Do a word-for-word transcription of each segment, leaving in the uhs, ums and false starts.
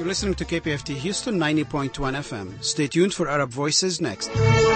You're listening to K P F T Houston ninety point one F M. Stay tuned for Arab Voices next.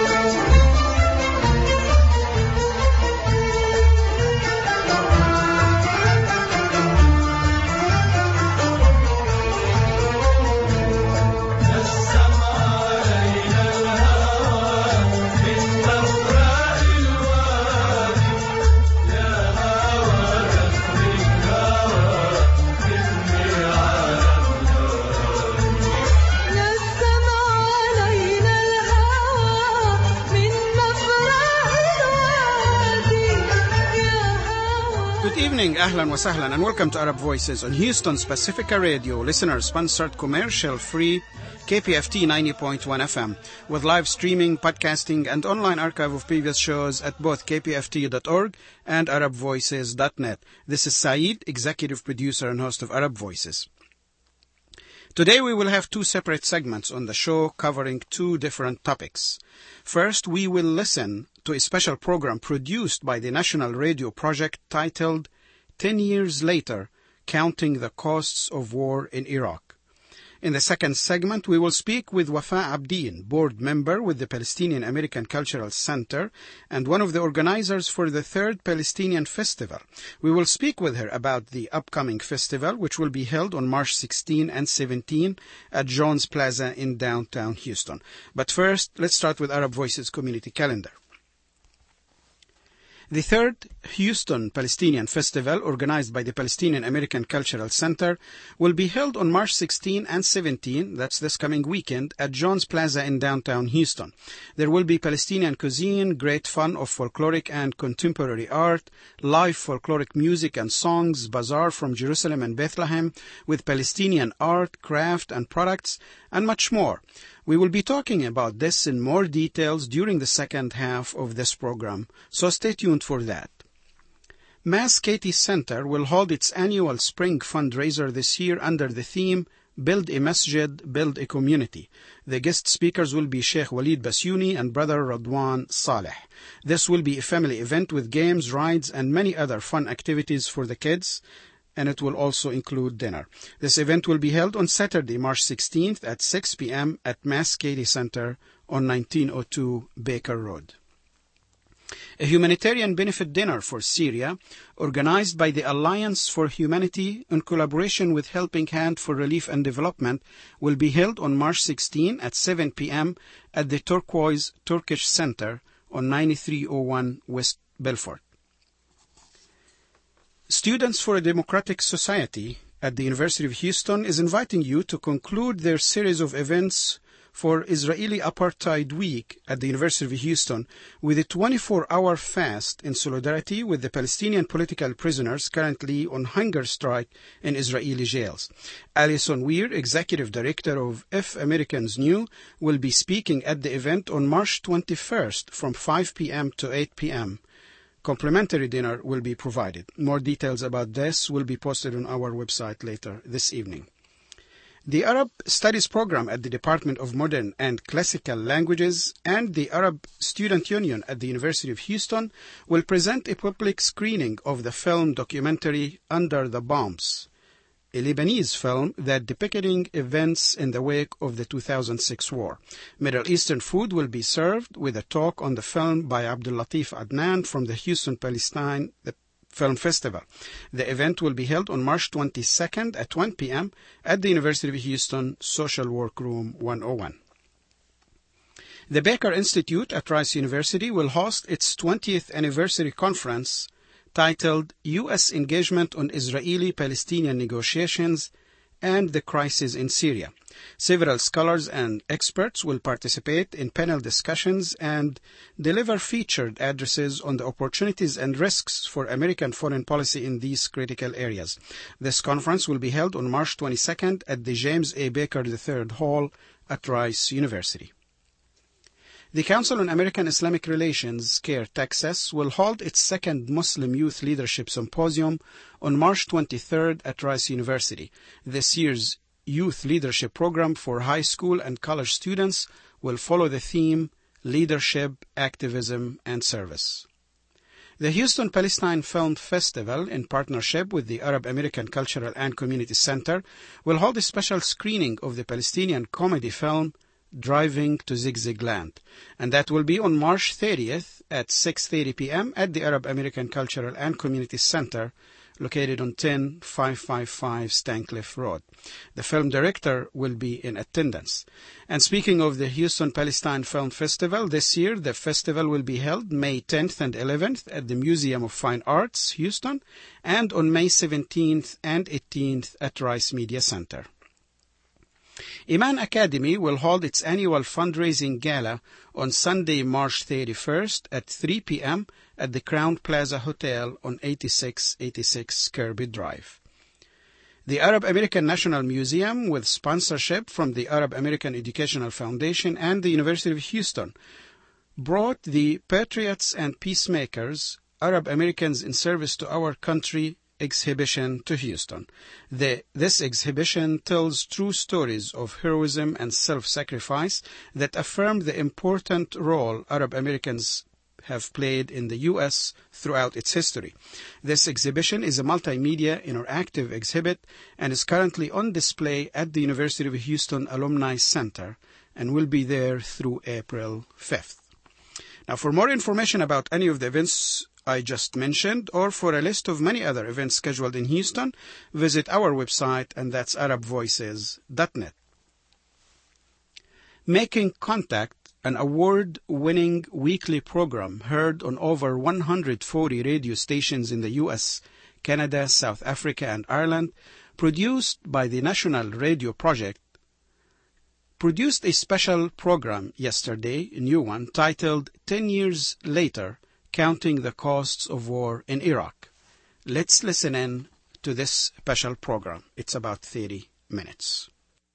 Ahlan wa sahlan, and welcome to Arab Voices on Houston's Pacifica Radio, listener-sponsored, commercial-free K P F T ninety point one F M, with live streaming, podcasting, and online archive of previous shows at both K P F T dot org and Arab Voices dot net. This is Saeed, executive producer and host of Arab Voices. Today we will have two separate segments on the show covering two different topics. First, we will listen to a special program produced by the National Radio Project titled Ten Years Later, Counting the Costs of War in Iraq. In the second segment, we will speak with Wafa Abdin, board member with the Palestinian American Cultural Center and one of the organizers for the third Palestinian Festival. We will speak with her about the upcoming festival, which will be held on March sixteenth and seventeenth at Jones Plaza in downtown Houston. But first, let's start with Arab Voices Community Calendar. The third Houston Palestinian Festival, organized by the Palestinian American Cultural Center, will be held on March sixteenth and seventeenth, that's this coming weekend, at Jones Plaza in downtown Houston. There will be Palestinian cuisine, great fun of folkloric and contemporary art, live folkloric music and songs, bazaar from Jerusalem and Bethlehem, with Palestinian art, craft, and products, and much more. We will be talking about this in more details during the second half of this program, so stay tuned for that. Mass Katie Center will hold its annual spring fundraiser this year under the theme Build a Masjid, Build a Community. The guest speakers will be Sheikh Walid Basuni and Brother Radwan Saleh. This will be a family event with games, rides, and many other fun activities for the kids, and it will also include dinner. This event will be held on Saturday, March sixteenth at six p.m. at Mass Katie Center on nineteen oh two Baker Road. A humanitarian benefit dinner for Syria, organized by the Alliance for Humanity in collaboration with Helping Hand for Relief and Development, will be held on March sixteenth at seven p.m. at the Turquoise Turkish Center on ninety-three oh one West Belfort. Students for a Democratic Society at the University of Houston is inviting you to conclude their series of events for Israeli Apartheid Week at the University of Houston with a twenty-four hour fast in solidarity with the Palestinian political prisoners currently on hunger strike in Israeli jails. Alison Weir, Executive Director of If Americans Knew, will be speaking at the event on March twenty-first from five p.m. to eight p.m. Complimentary dinner will be provided. More details about this will be posted on our website later this evening. The Arab Studies Program at the Department of Modern and Classical Languages and the Arab Student Union at the University of Houston will present a public screening of the film documentary Under the Bombs, a Lebanese film that depicting events in the wake of the two thousand six war. Middle Eastern food will be served with a talk on the film by Abdul Latif Adnan from the Houston Palestine Film Festival. The event will be held on March twenty-second at one p.m. at the University of Houston Social Work Room one oh one. The Baker Institute at Rice University will host its twentieth anniversary conference titled U S Engagement on Israeli-Palestinian Negotiations and the Crisis in Syria. Several scholars and experts will participate in panel discussions and deliver featured addresses on the opportunities and risks for American foreign policy in these critical areas. This conference will be held on March twenty-second at the James A. Baker the third Hall at Rice University. The Council on American Islamic Relations, CAIR Texas, will hold its second Muslim Youth Leadership Symposium on March twenty-third at Rice University. This year's Youth Leadership Program for high school and college students will follow the theme Leadership, Activism, and Service. The Houston Palestine Film Festival, in partnership with the Arab American Cultural and Community Center, will hold a special screening of the Palestinian comedy film Driving to Zigzagland, and that will be on March thirtieth at six thirty p.m. at the Arab American Cultural and Community Center, located on ten five five five Stancliffe Road. The film director will be in attendance. And speaking of the Houston Palestine Film Festival, this year the festival will be held May tenth and eleventh at the Museum of Fine Arts, Houston, and on May seventeenth and eighteenth at Rice Media Center. Iman Academy will hold its annual fundraising gala on Sunday, March thirty-first at three p.m. at the Crown Plaza Hotel on eighty-six eighty-six Kirby Drive. The Arab American National Museum, with sponsorship from the Arab American Educational Foundation and the University of Houston, brought the Patriots and Peacemakers, Arab Americans in Service to Our Country, exhibition to Houston. The, this exhibition tells true stories of heroism and self-sacrifice that affirm the important role Arab Americans have played in the U S throughout its history. This exhibition is a multimedia interactive exhibit and is currently on display at the University of Houston Alumni Center and will be there through April fifth. Now, for more information about any of the events I just mentioned, or for a list of many other events scheduled in Houston, visit our website, and that's arab voices dot net. Making Contact, an award-winning weekly program heard on over one hundred forty radio stations in the U S, Canada, South Africa, and Ireland, produced by the National Radio Project, produced a special program yesterday, a new one, titled ten years Later, Counting the Costs of War in Iraq. Let's listen in to this special program. It's about thirty minutes.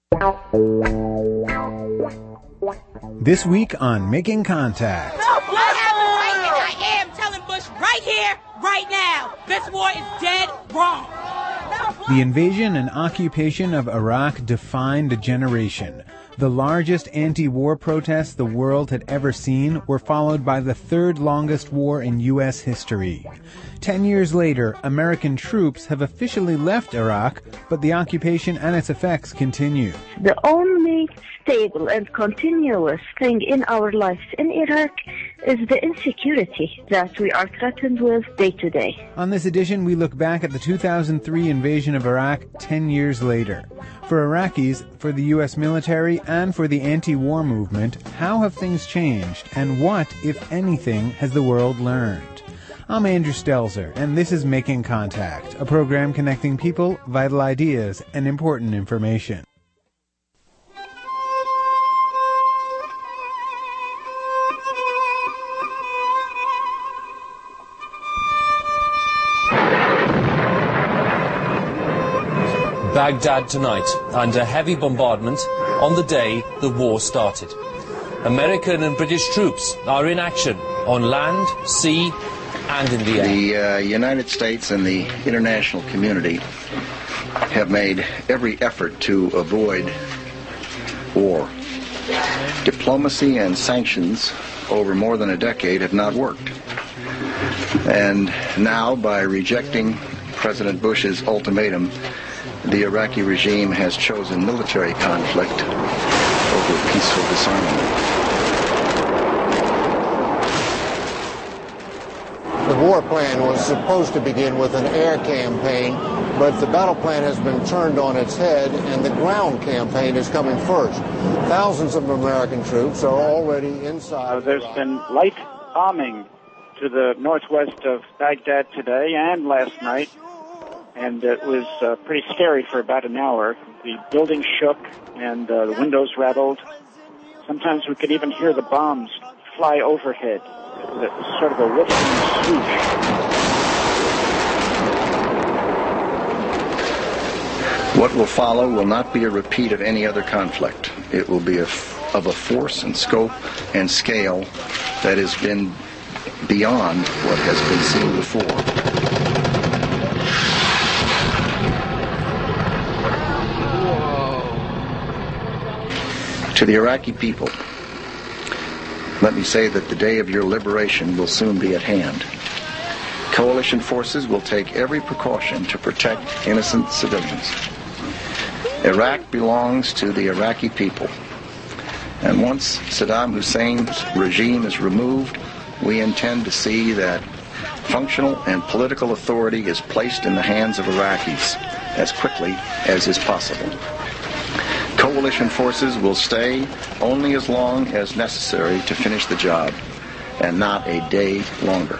This week on Making Contact. No, I have it right, and I am telling Bush right here, right now, this war is dead wrong. The invasion and occupation of Iraq defined a generation. The largest anti-war protests the world had ever seen were followed by the third longest war in U S history. Ten years later, American troops have officially left Iraq, but the occupation and its effects continue. The only stable and continuous thing in our lives in Iraq is the insecurity that we are threatened with day to day. On this edition, we look back at the two thousand three invasion of Iraq ten years later. For Iraqis, for the U S military, and for the anti-war movement, how have things changed, and what, if anything, has the world learned? I'm Andrew Stelzer, and this is Making Contact, a program connecting people, vital ideas, and important information. Baghdad tonight, under heavy bombardment on the day the war started. American and British troops are in action on land, sea, and in the air. The uh, United States and the international community have made every effort to avoid war. Diplomacy and sanctions over more than a decade have not worked. And now, by rejecting President Bush's ultimatum, the Iraqi regime has chosen military conflict over peaceful disarmament. The war plan was supposed to begin with an air campaign, but the battle plan has been turned on its head, and the ground campaign is coming first. Thousands of American troops are already inside. Uh, there's Iraq. been light bombing to the northwest of Baghdad today and last night, and it was uh, pretty scary for about an hour. The building shook and uh, the windows rattled. Sometimes we could even hear the bombs fly overhead. It was sort of a whistling swoosh. What will follow will not be a repeat of any other conflict. It will be a f- of a force and scope and scale that has been beyond what has been seen before. To the Iraqi people, let me say that the day of your liberation will soon be at hand. Coalition forces will take every precaution to protect innocent civilians. Iraq belongs to the Iraqi people. And once Saddam Hussein's regime is removed, we intend to see that functional and political authority is placed in the hands of Iraqis as quickly as is possible. Coalition forces will stay only as long as necessary to finish the job, and not a day longer.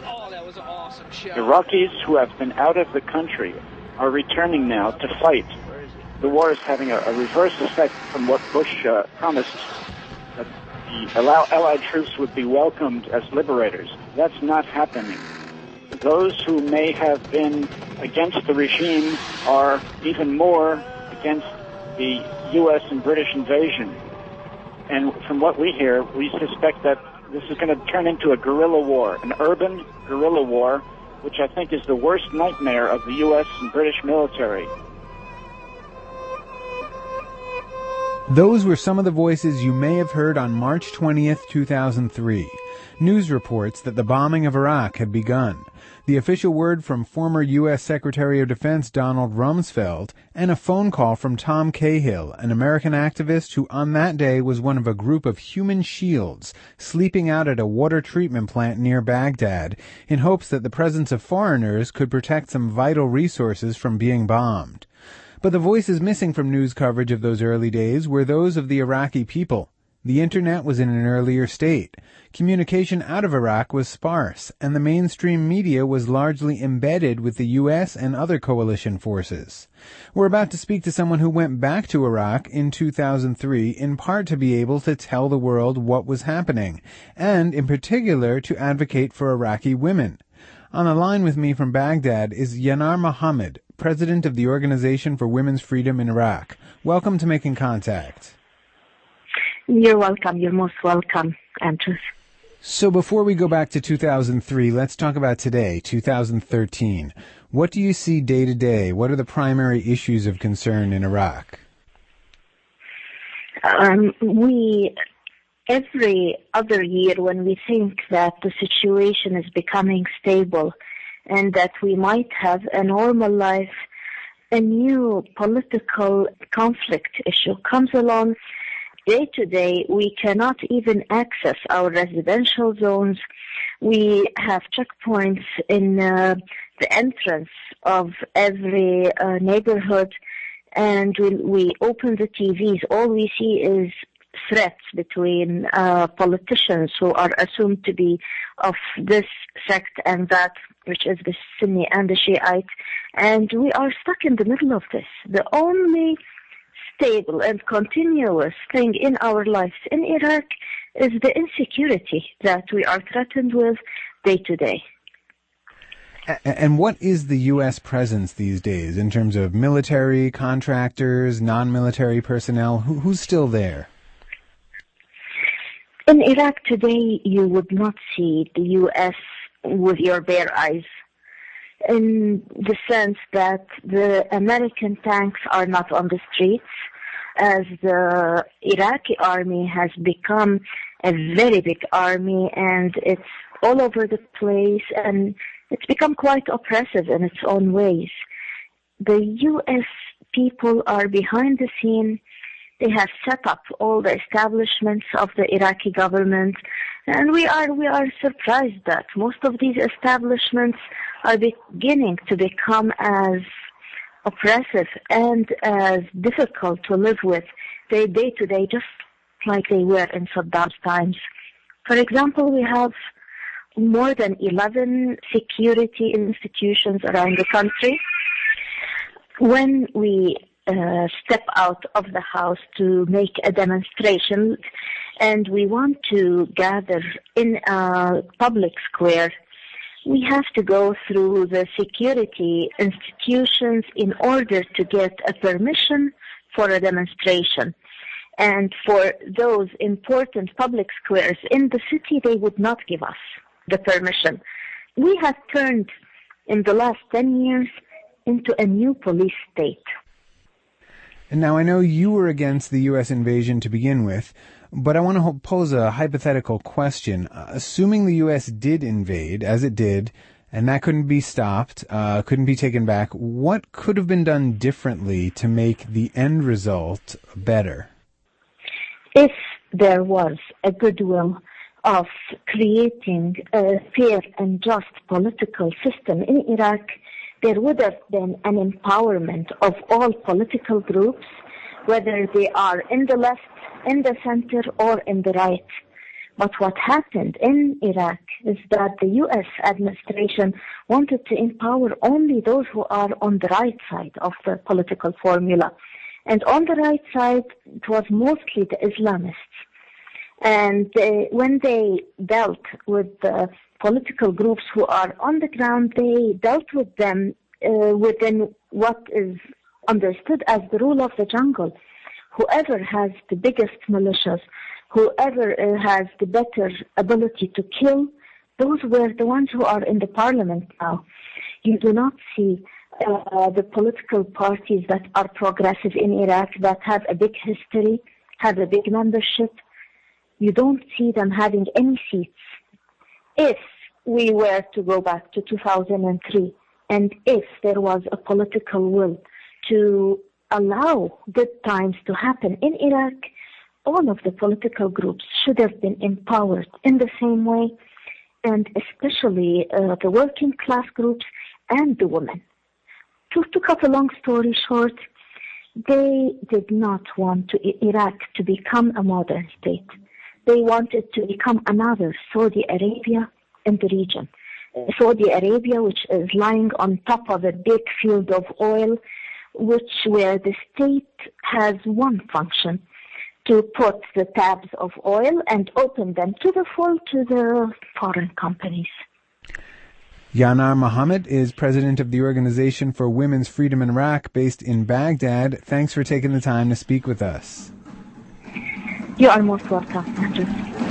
Iraqis who have been out of the country are returning now to fight. The war is having a, a reverse effect from what Bush uh, promised, that the allow, Allied troops would be welcomed as liberators. That's not happening. Those who may have been against the regime are even more against the U S and British invasion. And from what we hear, we suspect that this is going to turn into a guerrilla war, an urban guerrilla war, which I think is the worst nightmare of the U S and British military. Those were some of the voices you may have heard on March twentieth, two thousand three. News reports that the bombing of Iraq had begun. The official word from former U S Secretary of Defense Donald Rumsfeld, and a phone call from Tom Cahill, an American activist who on that day was one of a group of human shields sleeping out at a water treatment plant near Baghdad in hopes that the presence of foreigners could protect some vital resources from being bombed. But the voices missing from news coverage of those early days were those of the Iraqi people. The internet was in an earlier state. Communication out of Iraq was sparse, and the mainstream media was largely embedded with the U S and other coalition forces. We're about to speak to someone who went back to Iraq in two thousand three in part to be able to tell the world what was happening, and in particular to advocate for Iraqi women. On the line with me from Baghdad is Yanar Mohammed, president of the Organization for Women's Freedom in Iraq. Welcome to Making Contact. You're welcome. You're most welcome, Andrew. So before we go back to two thousand three, let's talk about today, two thousand thirteen. What do you see day to day? What are the primary issues of concern in Iraq? Um, we, every other year when we think that the situation is becoming stable and that we might have a normal life, a new political conflict issue comes along. Day to day, we cannot even access our residential zones. We have checkpoints in uh, the entrance of every uh, neighborhood, and we, we open the T Vs. All we see is threats between uh, politicians who are assumed to be of this sect and that, which is the Sunni and the Shiite, and we are stuck in the middle of this. The only stable and continuous thing in our lives in Iraq is the insecurity that we are threatened with day to day. And what is the U S presence these days in terms of military, contractors, non-military personnel? Who, who's still there? In Iraq today, you would not see the U S with your bare eyes, in the sense that the American tanks are not on the streets, as the Iraqi army has become a very big army and it's all over the place and it's become quite oppressive in its own ways. The U S people are behind the scene. They have set up all the establishments of the Iraqi government, and we are we are surprised that most of these establishments are beginning to become as oppressive and as difficult to live with day, day to day, just like they were in Saddam's times. For example, we have more than eleven security institutions around the country. When we uh, step out of the house to make a demonstration and we want to gather in a public square, we have to go through the security institutions in order to get a permission for a demonstration. And for those important public squares in the city, they would not give us the permission. We have turned, in the last ten years, into a new police state. And now I know you were against the U S invasion to begin with, but I want to pose a hypothetical question. Uh, assuming the U S did invade, as it did, and that couldn't be stopped, uh, couldn't be taken back. What could have been done differently to make the end result better? If there was a goodwill of creating a fair and just political system in Iraq, there would have been an empowerment of all political groups, whether they are in the left, in the center, or in the right. But what happened in Iraq is that the U S administration wanted to empower only those who are on the right side of the political formula. And on the right side, it was mostly the Islamists. And uh, when they dealt with the political groups who are on the ground, they dealt with them uh, within what is understood as the rule of the jungle. Whoever has the biggest militias, whoever uh, has the better ability to kill, those were the ones who are in the parliament now. You do not see uh, the political parties that are progressive in Iraq, that have a big history, have a big membership. You don't see them having any seats. If we were to go back to two thousand three, and if there was a political will to allow good times to happen in Iraq, all of the political groups should have been empowered in the same way, and especially uh, the working class groups and the women. To, to cut a long story short, they did not want to, Iraq to become a modern state. They wanted to become another Saudi Arabia in the region. Saudi Arabia, which is lying on top of a big field of oil, which where the state has one function, to put the tabs of oil and open them to the full to the foreign companies. Yanar Mohammed is president of the Organization for Women's Freedom in Iraq, based in Baghdad. Thanks for taking the time to speak with us. You are most welcome, Andrew.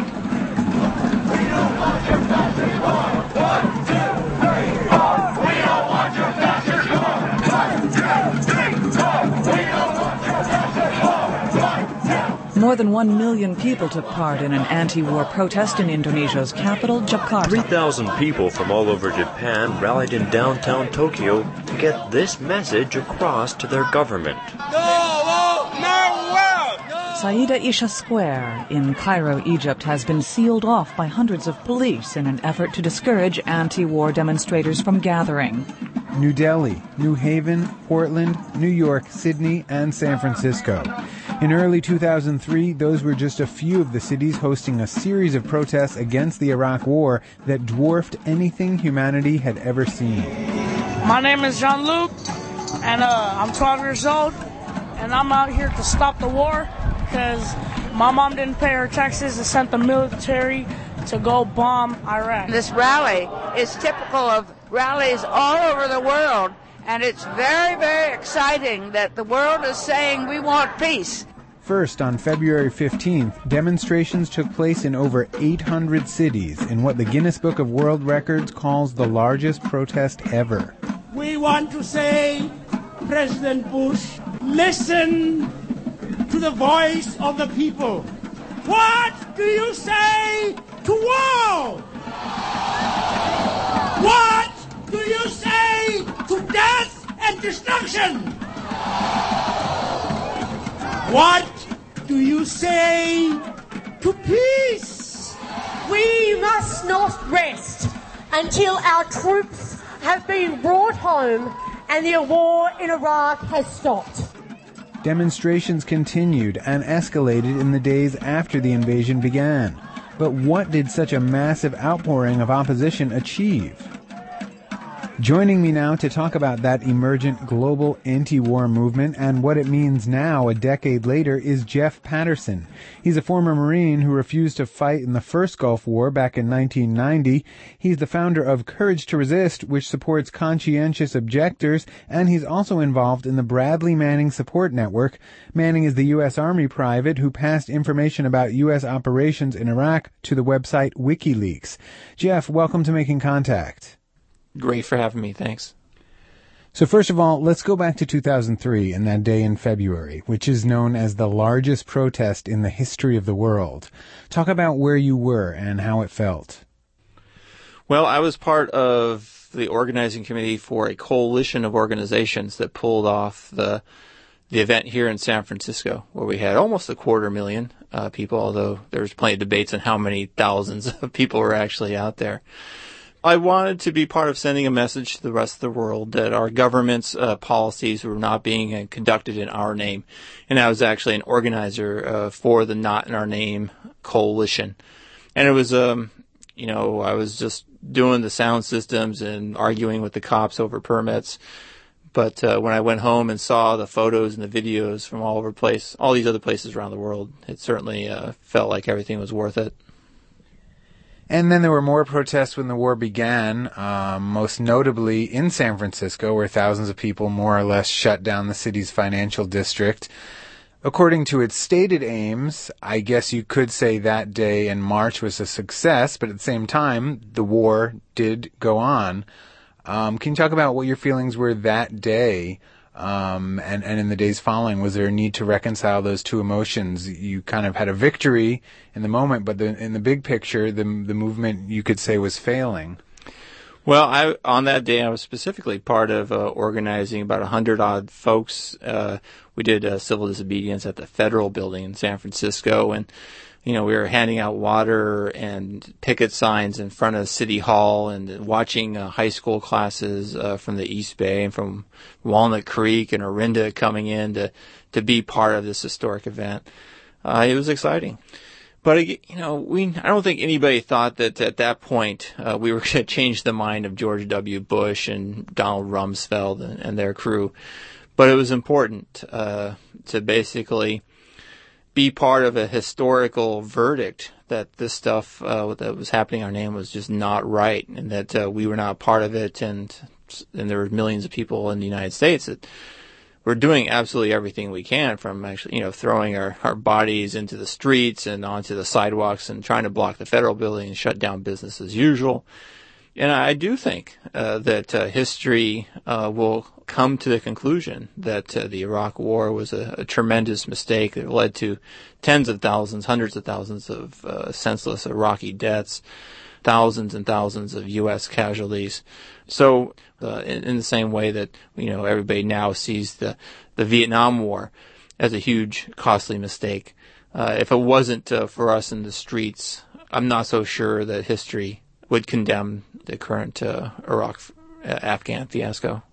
More than one million people took part in an anti-war protest in Indonesia's capital, Jakarta. three thousand people from all over Japan rallied in downtown Tokyo to get this message across to their government. Saida Isha Square in Cairo, Egypt, has been sealed off by hundreds of police in an effort to discourage anti-war demonstrators from gathering. New Delhi, New Haven, Portland, New York, Sydney, and San Francisco. In early two thousand three, those were just a few of the cities hosting a series of protests against the Iraq War that dwarfed anything humanity had ever seen. My name is Jean-Luc, and uh, I'm twelve years old, and I'm out here to stop the war because my mom didn't pay her taxes and sent the military to go bomb Iraq. This rally is typical of rallies all over the world, and it's very, very exciting that the world is saying we want peace. First, on February fifteenth, demonstrations took place in over eight hundred cities in what the Guinness Book of World Records calls the largest protest ever. We want to say, President Bush, listen to the voice of the people. What do you say to war? What do you say to death and destruction? What do you say to peace? We must not rest until our troops have been brought home and the war in Iraq has stopped. Demonstrations continued and escalated in the days after the invasion began. But what did such a massive outpouring of opposition achieve? Joining me now to talk about that emergent global anti-war movement and what it means now, a decade later, is Jeff Patterson. He's a former Marine who refused to fight in the first Gulf War back in nineteen ninety. He's the founder of Courage to Resist, which supports conscientious objectors, and he's also involved in the Bradley Manning Support Network. Manning is the U S Army private who passed information about U S operations in Iraq to the website WikiLeaks. Jeff, welcome to Making Contact. Great for having me. Thanks. So first of all, let's go back to two thousand three and that day in February, which is known as the largest protest in the history of the world. Talk about where you were and how it felt. Well, I was part of the organizing committee for a coalition of organizations that pulled off the the event here in San Francisco, where we had almost a quarter million uh, people, although there was plenty of debates on how many thousands of people were actually out there. I wanted to be part of sending a message to the rest of the world that our government's uh, policies were not being uh, conducted in our name. And I was actually an organizer uh, for the Not in Our Name coalition. And it was, um, you know, I was just doing the sound systems and arguing with the cops over permits. But uh, when I went home and saw the photos and the videos from all over the place, all these other places around the world, it certainly uh, felt like everything was worth it. And then there were more protests when the war began, um, most notably in San Francisco, where thousands of people more or less shut down the city's financial district. According to its stated aims, I guess you could say that day in March was a success, but at the same time, the war did go on. Um, can you talk about what your feelings were that day um, and, and in the days following? Was there a need to reconcile those two emotions? You kind of had a victory in the moment, but the, in the big picture, the the movement, you could say, was failing. Well, I, on that day, I was specifically part of uh, organizing about a hundred odd folks. Uh, we did uh, civil disobedience at the Federal Building in San Francisco, and you know, we were handing out water and picket signs in front of City Hall and watching uh, high school classes uh, from the East Bay and from Walnut Creek and Orinda coming in to, to be part of this historic event. Uh, it was exciting. But, you know, we I don't think anybody thought that at that point uh, we were going to change the mind of George W. Bush and Donald Rumsfeld and, and their crew. But it was important uh, to basically be part of a historical verdict that this stuff uh, that was happening in our name was just not right, and that uh, we were not part of it, and and there were millions of people in the United States that were doing absolutely everything we can, from actually, you know, throwing our, our bodies into the streets and onto the sidewalks and trying to block the Federal Building and shut down business as usual. And I do think uh, that uh, history uh, will come to the conclusion that uh, the Iraq War was a, a tremendous mistake that led to tens of thousands, hundreds of thousands of uh, senseless Iraqi deaths, thousands and thousands of U S casualties. So uh, in, in the same way that, you know, everybody now sees the, the Vietnam War as a huge, costly mistake, uh, if it wasn't uh, for us in the streets, I'm not so sure that history would condemn the current uh, Iraq-Afghan fiasco.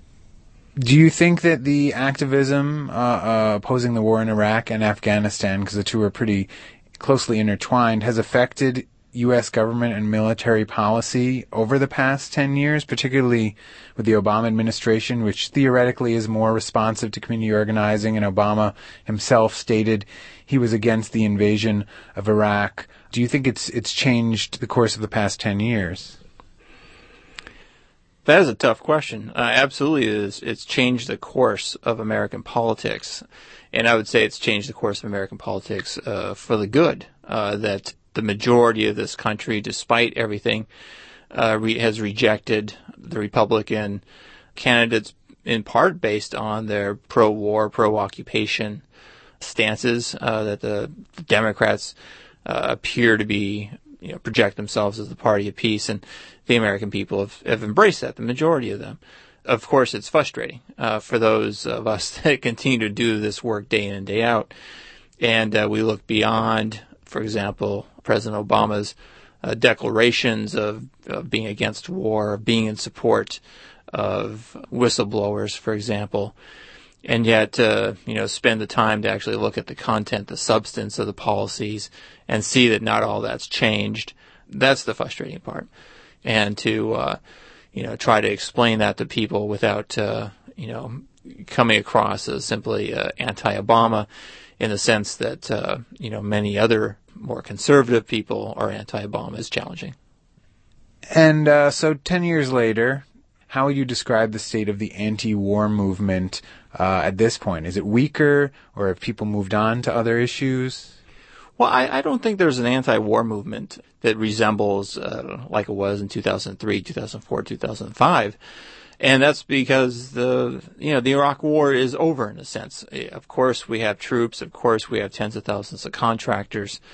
Do you think that the activism uh, uh, opposing the war in Iraq and Afghanistan, because the two are pretty closely intertwined, has affected U S government and military policy over the past ten years, particularly with the Obama administration, which theoretically is more responsive to community organizing, and Obama himself stated he was against the invasion of Iraq? Do you think it's it's changed the course of the past ten years? That is a tough question. Uh, absolutely, it is. It's changed the course of American politics, and I would say it's changed the course of American politics uh, for the good. Uh, that the majority of this country, despite everything, uh, re- has rejected the Republican candidates, in part based on their pro-war, pro-occupation stances. Uh, that the Democrats uh, appear to be, you know, project themselves as the party of peace, and the American people have, have embraced that, the majority of them. Of course, it's frustrating uh, for those of us that continue to do this work day in and day out, and uh, we look beyond, for example, President Obama's uh, declarations of, of being against war, of being in support of whistleblowers, for example, and yet, uh, you know, spend the time to actually look at the content, the substance of the policies, and see that not all that's changed. That's the frustrating part. And to, uh, you know, try to explain that to people without, uh, you know, coming across as simply uh, anti-Obama, in the sense that, uh, you know, many other more conservative people are anti-Obama, is challenging. And uh, so ten years later, how would you describe the state of the anti-war movement uh, at this point? Is it weaker, or have people moved on to other issues? Well, I, I don't think there's an anti-war movement that resembles uh, like it was in two thousand three, two thousand four, two thousand five. And that's because the, you know, the Iraq War is over in a sense. Of course, we have troops. Of course, we have tens of thousands of contractors.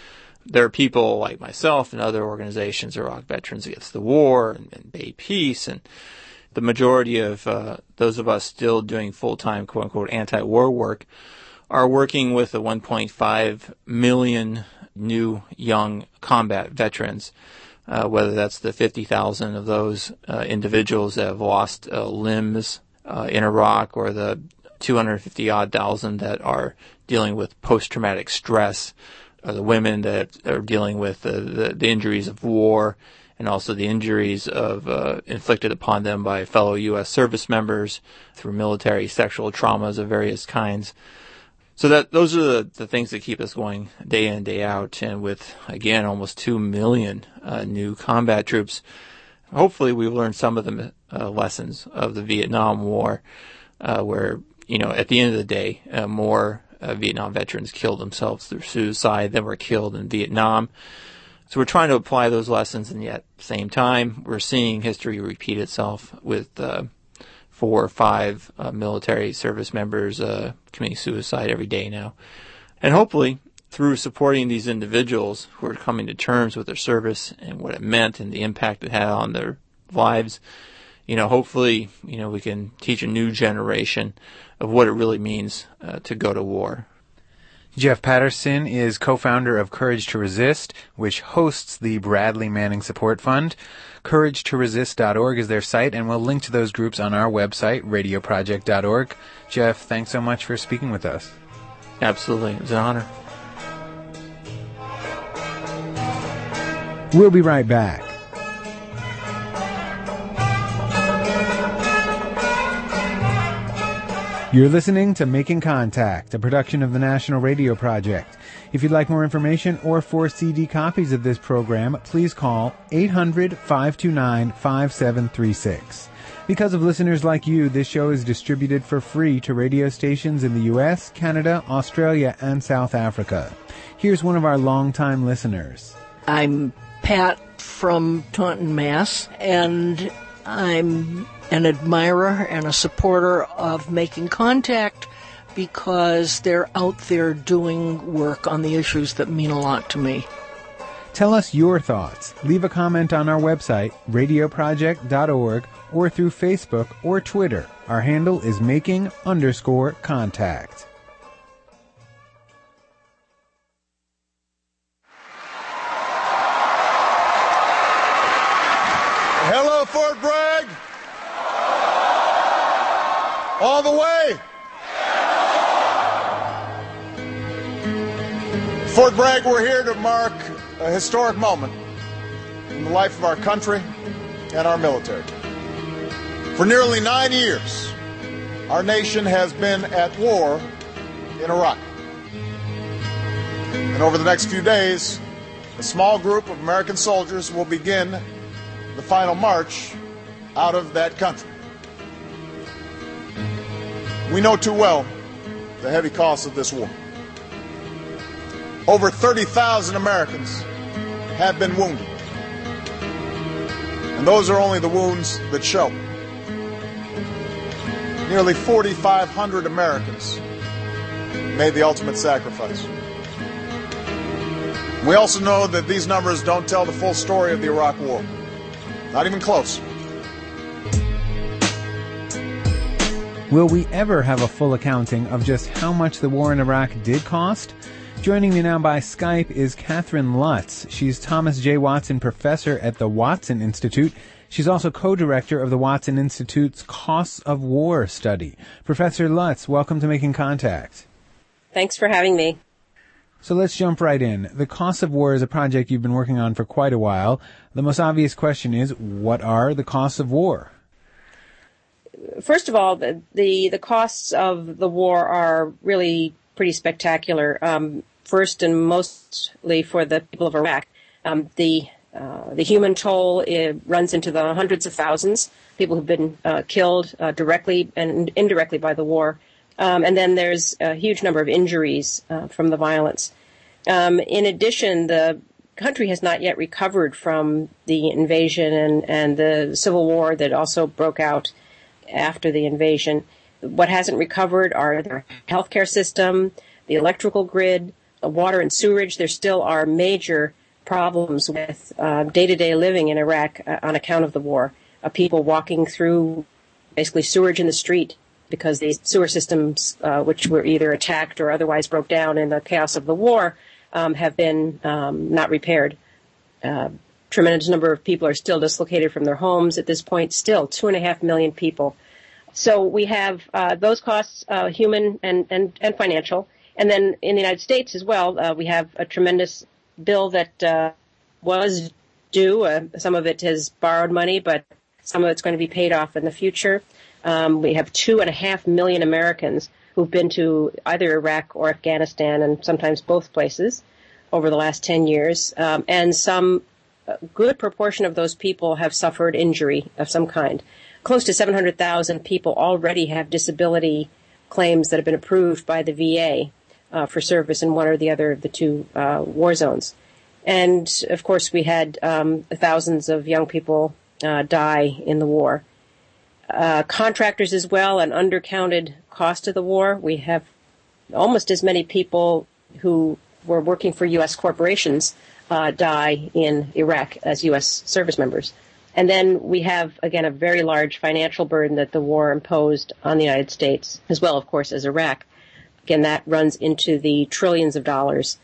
there are people like myself and other organizations, Iraq Veterans Against the War and, and Bay Peace, and the majority of uh, those of us still doing full-time, quote-unquote, anti-war work are working with the one point five million new young combat veterans, uh, whether that's the fifty thousand of those uh, individuals that have lost uh, limbs uh, in Iraq, or the two hundred fifty odd thousand that are dealing with post-traumatic stress, or the women that are dealing with the, the, the injuries of war, and also the injuries of uh, inflicted upon them by fellow U S service members through military sexual traumas of various kinds. So that those are the, the things that keep us going day in, day out. And with, again, almost two million uh, new combat troops, hopefully we've learned some of the uh, lessons of the Vietnam War, uh, where, you know, at the end of the day, uh, more uh, Vietnam veterans killed themselves through suicide than were killed in Vietnam. So we're trying to apply those lessons, and yet at the same time, we're seeing history repeat itself with uh, four or five uh, military service members uh, committing suicide every day now. And hopefully, through supporting these individuals who are coming to terms with their service and what it meant and the impact it had on their lives, you know, hopefully, you know, we can teach a new generation of what it really means uh, to go to war. Jeff Patterson is co-founder of Courage to Resist, which hosts the Bradley Manning Support Fund. courage to resist dot org is their site, and we'll link to those groups on our website, radio project dot org. Jeff, thanks so much for speaking with us. Absolutely. It was an honor. We'll be right back. You're listening to Making Contact, a production of the National Radio Project. If you'd like more information or for C D copies of this program, please call eight hundred, five two nine, five seven three six. Because of listeners like you, this show is distributed for free to radio stations in the U S, Canada, Australia, and South Africa. Here's one of our longtime listeners. I'm Pat from Taunton, Mass, and I'm an admirer and a supporter of Making Contact because they're out there doing work on the issues that mean a lot to me. Tell us your thoughts. Leave a comment on our website, radio project dot org, or through Facebook or Twitter. Our handle is making underscore contact. Hello, Fort Bragg. All the way. Fort Bragg, we're here to mark a historic moment in the life of our country and our military. For nearly nine years, our nation has been at war in Iraq. And over the next few days, a small group of American soldiers will begin the final march out of that country. We know too well the heavy costs of this war. Over thirty thousand Americans have been wounded. And those are only the wounds that show. Nearly forty-five hundred Americans made the ultimate sacrifice. We also know that these numbers don't tell the full story of the Iraq War. Not even close. Will we ever have a full accounting of just how much the war in Iraq did cost? Joining me now by Skype is Catherine Lutz. She's Thomas J. Watson Professor at the Watson Institute. She's also co-director of the Watson Institute's Costs of War study. Professor Lutz, welcome to Making Contact. Thanks for having me. So let's jump right in. The Costs of War is a project you've been working on for quite a while. The most obvious question is, what are the costs of war? First of all, the, the, the costs of the war are really pretty spectacular. Um, first and mostly for the people of Iraq. Um, the uh, the human toll it runs into the hundreds of thousands, people who've been uh, killed uh, directly and indirectly by the war. Um, and then there's a huge number of injuries uh, from the violence. Um, in addition, the country has not yet recovered from the invasion and, and the civil war that also broke out after the invasion. What hasn't recovered are their healthcare system, the electrical grid, water and sewerage. There still are major problems with uh, day-to-day living in Iraq uh, on account of the war. Uh, people walking through basically sewage in the street because the sewer systems, uh, which were either attacked or otherwise broke down in the chaos of the war, um, have been um, not repaired. Uh, tremendous number of people are still dislocated from their homes at this point, still two and a half million people. So we have uh, those costs, uh, human and, and, and financial. And then in the United States as well, uh, we have a tremendous bill that uh, was due. Uh, some of it has borrowed money, but some of it's going to be paid off in the future. Um, we have two and a half million Americans who've been to either Iraq or Afghanistan, and sometimes both places, over the last ten years. Um, and some good proportion of those people have suffered injury of some kind. Close to seven hundred thousand people already have disability claims that have been approved by the V A uh, for service in one or the other of the two uh, war zones. And, of course, we had um, thousands of young people uh, die in the war. Uh, contractors as well, an undercounted cost of the war. We have almost as many people who were working for U S corporations uh, die in Iraq as U S service members. And then we have, again, a very large financial burden that the war imposed on the United States, as well, of course, as Iraq. Again, that runs into the trillions of dollars.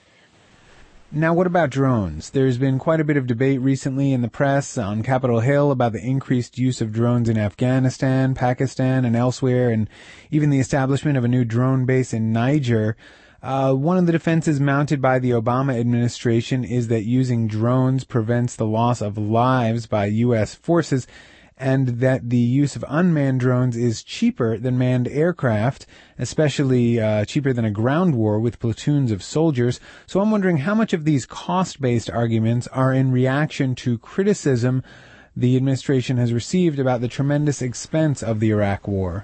Now, what about drones? There's been quite a bit of debate recently in the press on Capitol Hill about the increased use of drones in Afghanistan, Pakistan, and elsewhere, and even the establishment of a new drone base in Niger. Uh, one of the defenses mounted by the Obama administration is that using drones prevents the loss of lives by U S forces, and that the use of unmanned drones is cheaper than manned aircraft, especially uh, cheaper than a ground war with platoons of soldiers. So I'm wondering how much of these cost-based arguments are in reaction to criticism the administration has received about the tremendous expense of the Iraq war.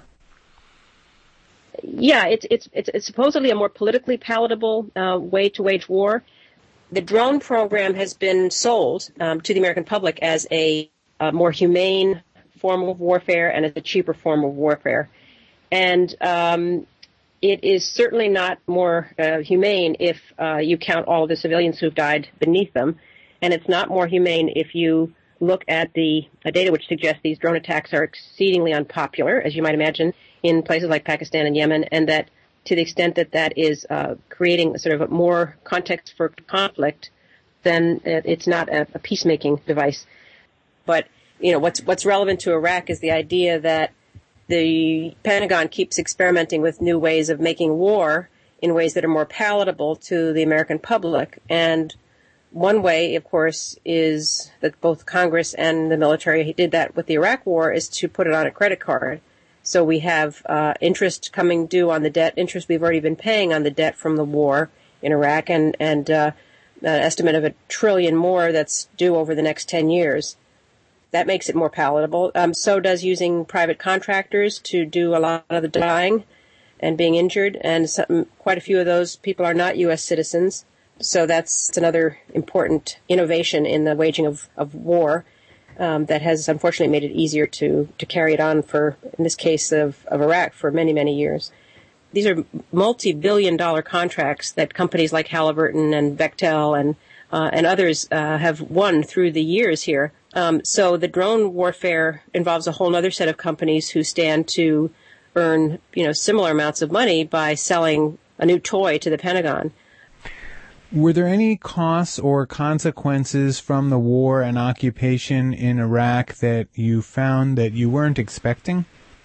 Yeah, it's, it's, it's, it's supposedly a more politically palatable uh, way to wage war. The drone program has been sold um, to the American public as a, a more humane form of warfare and as a cheaper form of warfare. And um, it is certainly not more uh, humane if uh, you count all of the civilians who've died beneath them. And it's not more humane if you look at the uh, data which suggests these drone attacks are exceedingly unpopular, as you might imagine, in places like Pakistan and Yemen, and that to the extent that that is uh, creating sort of a more context for conflict, then it's not a, a peacemaking device. But, you know, what's what's relevant to Iraq is the idea that the Pentagon keeps experimenting with new ways of making war in ways that are more palatable to the American public. And one way, of course, is that both Congress and the military did that with the Iraq war, is to put it on a credit card. So we have uh, interest coming due on the debt, interest we've already been paying on the debt from the war in Iraq, and, and uh, an estimate of a trillion more that's due over the next ten years. That makes it more palatable. Um, so does using private contractors to do a lot of the dying and being injured, and some, quite a few of those people are not U S citizens. So that's another important innovation in the waging of, of war. Um, that has unfortunately made it easier to, to carry it on for, in this case of, of Iraq, for many, many years. These are multi-billion dollar contracts that companies like Halliburton and Bechtel and uh, and others uh, have won through the years here. Um, so the drone warfare involves a whole other set of companies who stand to earn, you know, similar amounts of money by selling a new toy to the Pentagon. Were there any costs or consequences from the war and occupation in Iraq that you found that you weren't expecting?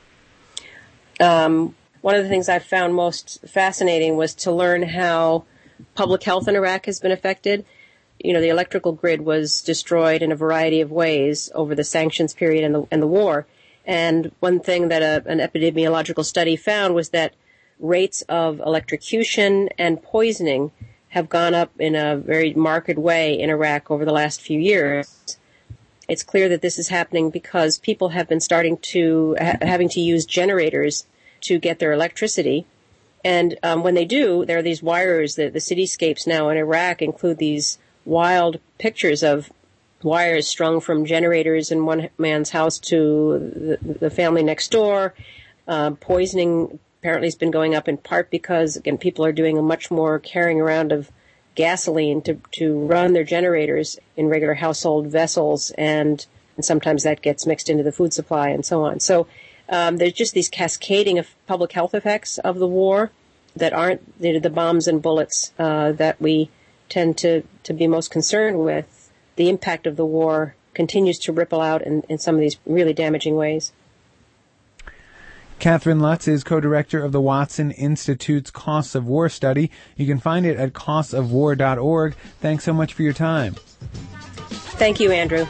Um, one of the things I found most fascinating was to learn how public health in Iraq has been affected. You know, the electrical grid was destroyed in a variety of ways over the sanctions period and the, and the war. And one thing that a, an epidemiological study found was that rates of electrocution and poisoning have gone up in a very marked way in Iraq over the last few years. It's clear that this is happening because people have been starting to, ha- having to use generators to get their electricity. And um, when they do, there are these wires, that the cityscapes now in Iraq include these wild pictures of wires strung from generators in one man's house to the, the family next door. Uh, poisoning apparently has been going up in part because, again, people are doing a much more carrying around of gasoline to, to run their generators in regular household vessels, and, and sometimes that gets mixed into the food supply and so on. So um, there's just these cascading of public health effects of the war that aren't you know, the bombs and bullets uh, that we tend to, to be most concerned with. The impact of the war continues to ripple out in, in some of these really damaging ways. Catherine Lutz is co-director of the Watson Institute's Costs of War study. You can find it at costs of war dot org. Thanks so much for your time. Thank you, Andrew.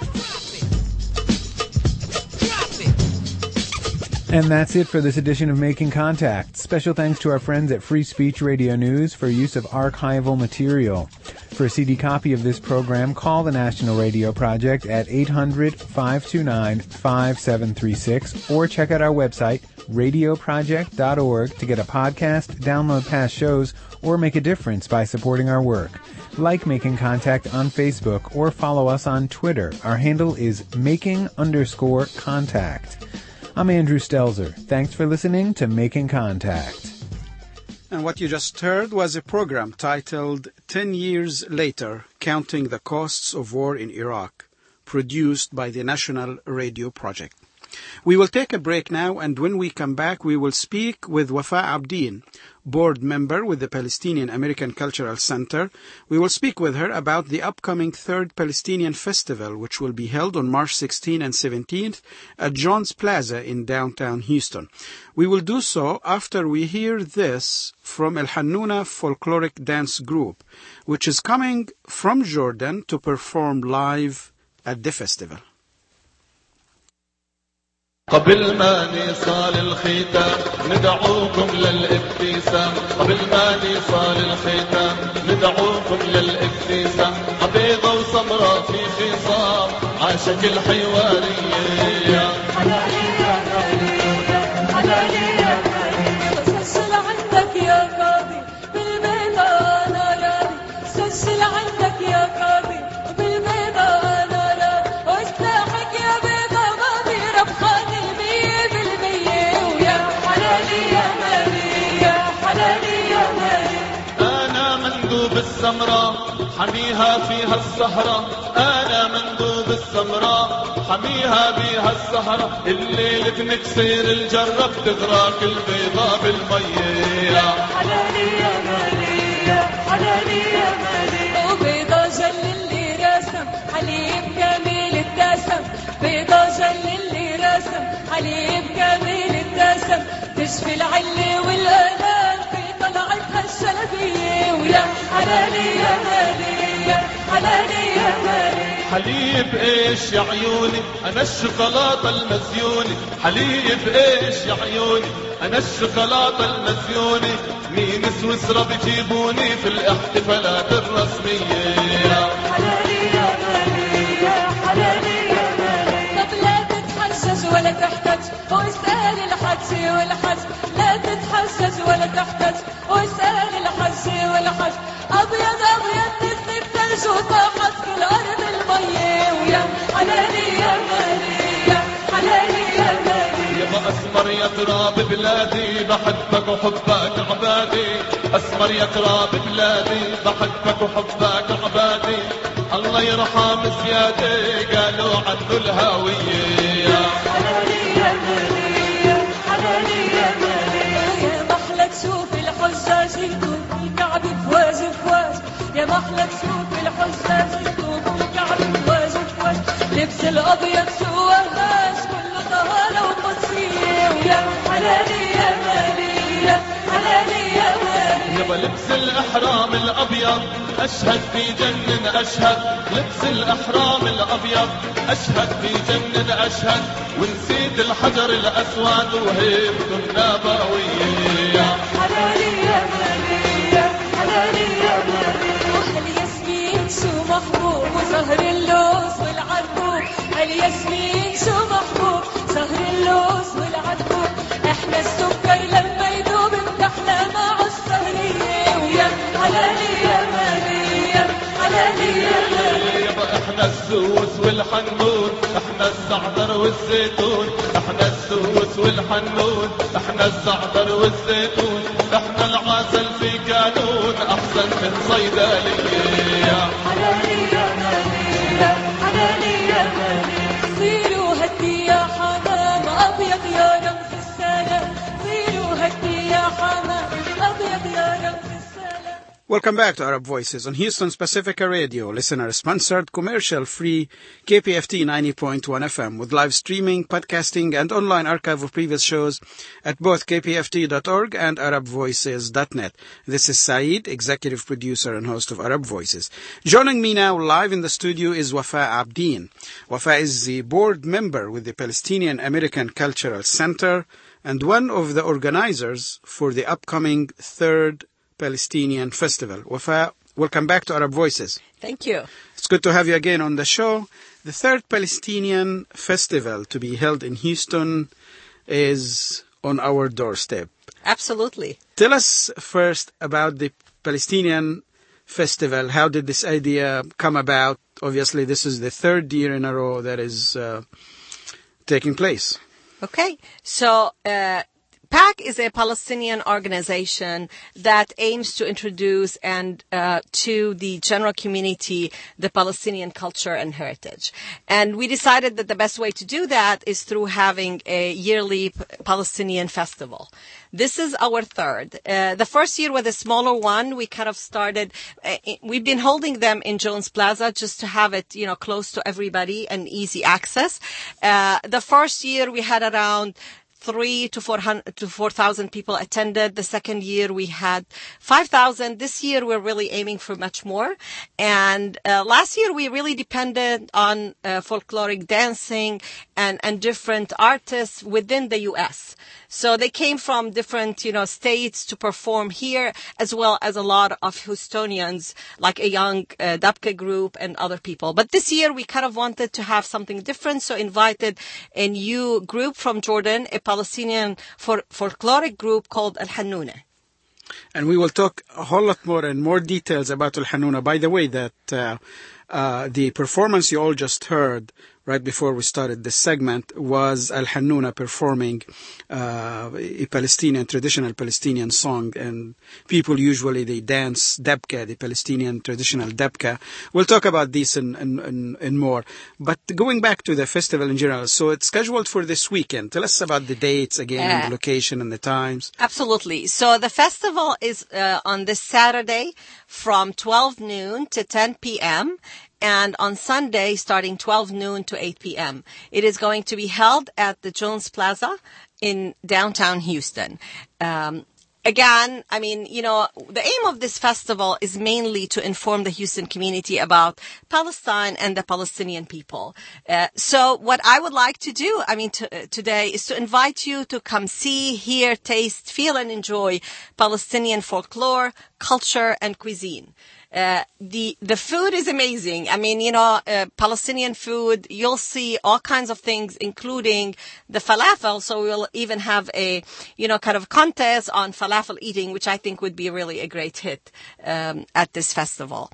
And that's it for this edition of Making Contact. Special thanks to our friends at Free Speech Radio News for use of archival material. For a C D copy of this program, call the National Radio Project at eight hundred, five two nine, five seven three six or check out our website, radio project dot org, to get a podcast, download past shows, or make a difference by supporting our work. Like Making Contact on Facebook or follow us on Twitter. Our handle is making underscore contact. I'm Andrew Stelzer. Thanks for listening to Making Contact. And what you just heard was a program titled Ten Years Later, Counting the Costs of War in Iraq, produced by the National Radio Project. We will take a break now, and when we come back, we will speak with Wafa Abdin, board member with the Palestinian American Cultural Center. We will speak with her about the upcoming Third Palestinian Festival, which will be held on March sixteenth and seventeenth at John's Plaza in downtown Houston. We will do so after we hear this from El Hanouna Folkloric Dance Group, which is coming from Jordan to perform live at the festival. قبل ما نصال الختام ندعوكم للابتسام قبل ما نصال الختام ندعوكم للابتسام بيضة وسمراء في خصام عاشق الحوارية حلالي يا غالي حلالي يا غالي سجل عندك يا قاضي بالميدان راني سجل عندك يا قاضي بالميدان راني واستحق يا بيضة غادي ربخاني أنا مندوب السمراء حميها فيها السهرة أنا مندوب السمراء حميها بيها السهرة الليل بنكسر الجرة بتغرق البيضاء بالمية يا حلالي يا مالي يا حلالي يا مالي وبيضة جل اللي رسم حليب كامل الدسم بيضة جل اللي رسم حليب كامل الدسم تشفي العلة والألم في طلعتها الشلبية ويا حلالي يا مالي يا حلالي يا مالي حليب ايش يا عيوني انا الشوكولاتة المزيونة حليب ايش يا عيوني انا الشوكولاتة المزيونة مين سويسرا بيجيبوني في الاحتفالات الرسمية يا حلالي يا مالي يا حلالي يا مالي طب لا تتحجج ولا تحتج واسأل الحج والحج لا تتحجج ولا تحتج واسأل الحج والحج أبيض أبيض مثل الثلج وطاقت في الأرض المية ويا حلالي يا مالي يا حلالي يا مالي يا ما أسمر يا تراب بلادي بحبك وحبك عبادي أسمر يا تراب بلادي بحبك وحبك عبادي الله يرحم زيادة قالوا عنه الهاوية يا حلالي يا مالي يا حلالي يا مالي يا محلى تشوف الحجاج يطوف الكعب فواز فواز يا محلى تشوف الحجاج يطوف الكعب فواز فواز لبس الأبيض شوهاش كله طهارة وقدسية ويا حلالي يا مالي يا حلالي يا مالي يابا لبس الإحرام الأبيض أشهد في جنن أشهد لبس الإحرام الأبيض أشهد في جنن أشهد ونسيت الحجر الأسود وهيبته النبوية يا حلالي يا مالي يا حلالي يا مالي الياسمين شو محبوب وزهر اللوز والعنبوب الياسمين شو محبوب زهر اللوز والعنبوب احنا السكر لما يدوب بنحلى مع السهرية ويا حلالي يا مالي يا حلالي يا مالي يابا احنا السوس والحنبون احنا الزعتر والزيتون احنا السوس والحنبون والحنون احنا الزعتر والزيتون احنا العسل في كانون احسن من صيدلية حلالي يا مالي لا حلالي يا مالي صيروا هدي يا حمام ابيض يا رمز السلام صيروا هدي يا حمام ابيض يا رمز السلام. Welcome back to Arab Voices on Houston's Pacifica Radio, listener-sponsored, commercial-free K P F T ninety point one F M with live streaming, podcasting, and online archive of previous shows at both k p f t dot org and arab voices dot net. This is Saeed, executive producer and host of Arab Voices. Joining me now live in the studio is Wafa Abdeen. Wafa is the board member with the Palestinian American Cultural Center and one of the organizers for the upcoming third Palestinian Festival. Wafa, welcome back to Arab Voices. Thank you. It's good to have you again on the show. The third Palestinian Festival to be held in Houston is on our doorstep. Absolutely. Tell us first about the Palestinian Festival. How did this idea come about? Obviously, this is the third year in a row that is uh, taking place. Okay. So, uh, PAC is a Palestinian organization that aims to introduce and uh, to the general community the Palestinian culture and heritage. And we decided that the best way to do that is through having a yearly P- Palestinian festival. This is our third. Uh, the first year was a smaller one. We kind of started, uh, we've been holding them in Jones Plaza just to have it, you know, close to everybody and easy access. Uh, the first year we had around three to four hundred to four thousand people attended. The second year we had five thousand. This year we're really aiming for much more. And uh, last year we really depended on uh, folkloric dancing and and different artists within the U S. So they came from different, you know, states to perform here, as well as a lot of Houstonians, like a young uh, Dabka group and other people. But this year we kind of wanted to have something different, so invited a new group from Jordan, a Palestinian for- folkloric group called Al Hanouna. And we will talk a whole lot more and more details about Al Hanouna. By the way, that uh, uh, the performance you all just heard right before we started this segment was Al Hanouna performing uh, a Palestinian, traditional Palestinian song. And people usually, they dance Dabka, the Palestinian traditional Dabka. We'll talk about this and, and, and, and more. But going back to the festival in general, so it's scheduled for this weekend. Tell us about the dates again, Uh, and the location and the times. Absolutely. So the festival is uh, on this Saturday from twelve noon to ten p.m. and on Sunday starting twelve noon to eight p.m. It is going to be held at the Jones Plaza in downtown Houston. Um, Again, I mean, you know, the aim of this festival is mainly to inform the Houston community about Palestine and the Palestinian people. Uh, so what I would like to do, I mean, to, uh, today is to invite you to come see, hear, taste, feel, and enjoy Palestinian folklore, culture, and cuisine. Uh, the, the food is amazing. I mean, you know, uh, Palestinian food, you'll see all kinds of things, including the falafel. So we'll even have a, you know, kind of contest on falafel eating, which I think would be really a great hit, um, at this festival.